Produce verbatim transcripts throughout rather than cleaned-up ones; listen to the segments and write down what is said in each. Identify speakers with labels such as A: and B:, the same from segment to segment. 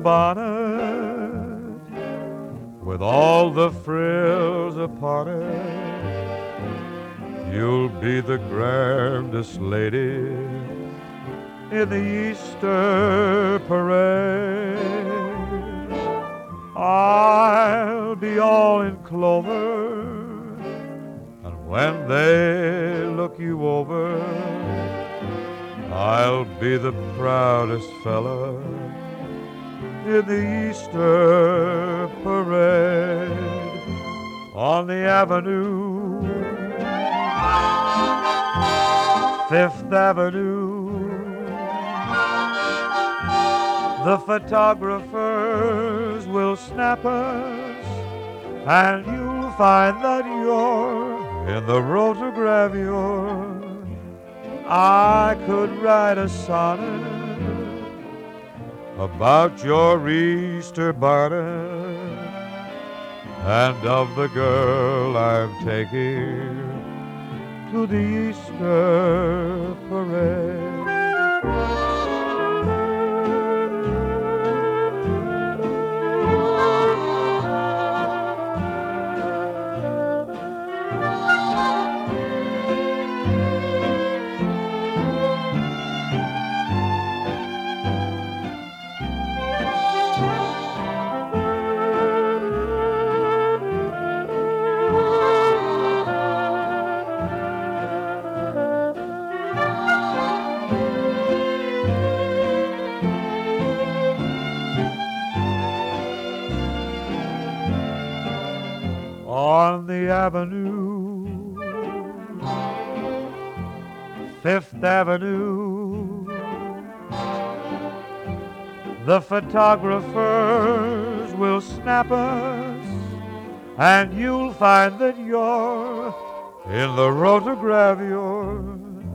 A: bonnet with all the frills upon it. You'll be the grandest lady in the Easter parade. I'll be all in clover, and when they look you over, I'll be the proudest fella in the Easter parade. On the avenue, Fifth Avenue, the photographers will snap us, and you'll find that you're in the rotogravure. I could write a sonnet about your Easter bonnet and of the girl I'm taking to the Easter parade. On the avenue, Fifth Avenue, the photographers will snap us, and you'll find that you're in the rotogravure.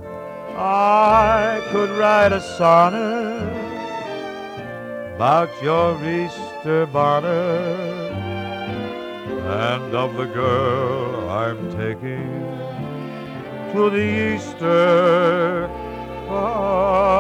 A: I could write a sonnet about your Easter bonnet and of the girl I'm taking to the Easter parade.